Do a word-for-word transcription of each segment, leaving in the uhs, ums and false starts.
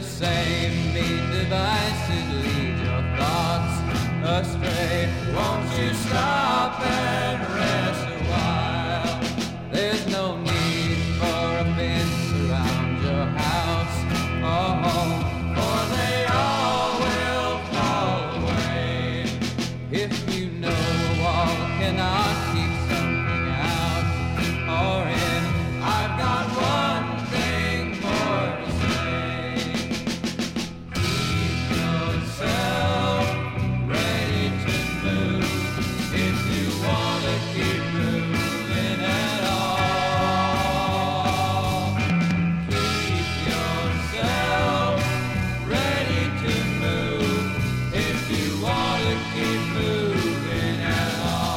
the same beat devices lead your thoughts astray. Won't you stop and rest a while? There's no need for a fence around your house or home, for they all will fall away. If you know a wall cannot keep something out or in, I've got one thing more to say. Keep yourself ready to move if you want to keep moving at all. Keep yourself ready to move if you want to keep moving at all.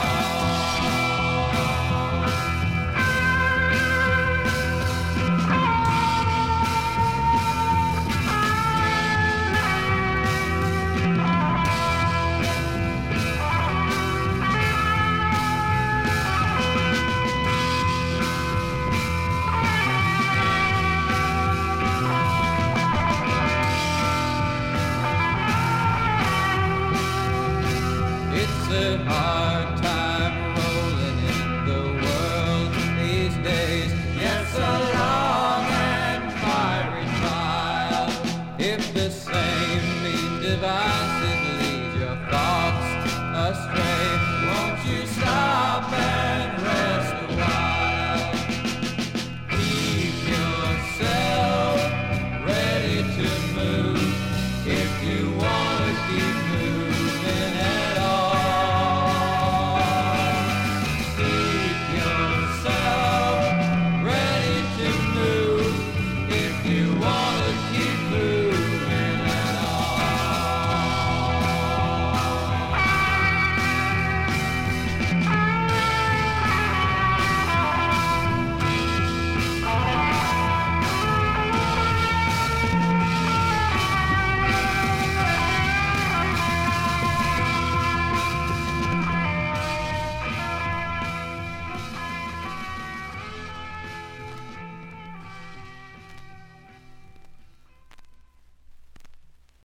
It's a hard